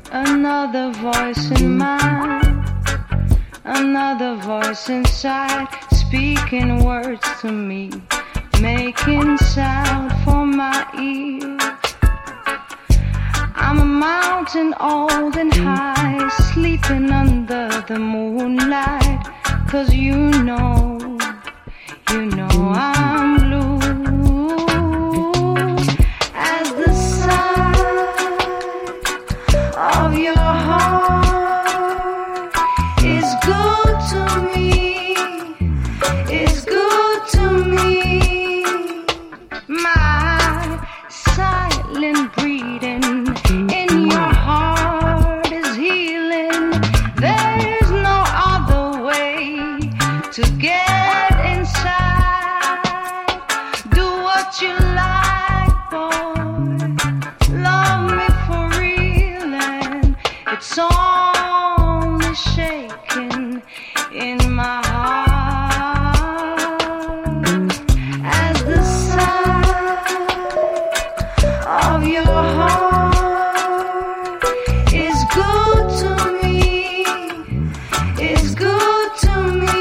Another voice in mind, another voice inside, speaking words to me, making sound for my ears. I'm a mountain old and high, sleeping under the moonlight, 'cause you know I'm blue. As the side of your heart is good to me, is good to me. My silent breathing in your heart is healing. There's no other way to get inside. Do what you like, boy. Love me for real, and it's only shaking in my heart. As the side of your heart is good to me, is good to me.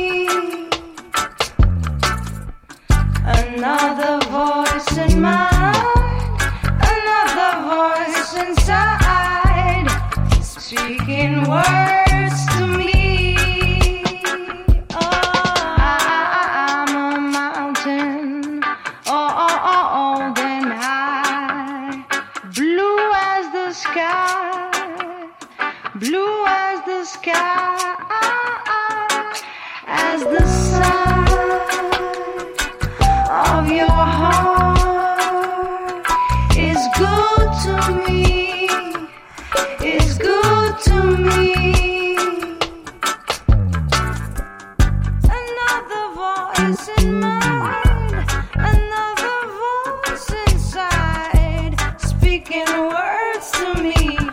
Another voice in mind, another voice inside, speaking words to me. Oh, I'm a mountain, old and high, blue as the sky, blue as the sky. As the side of your heart is good to me, is good to me. Another voice in mind, another voice inside, speaking words to me.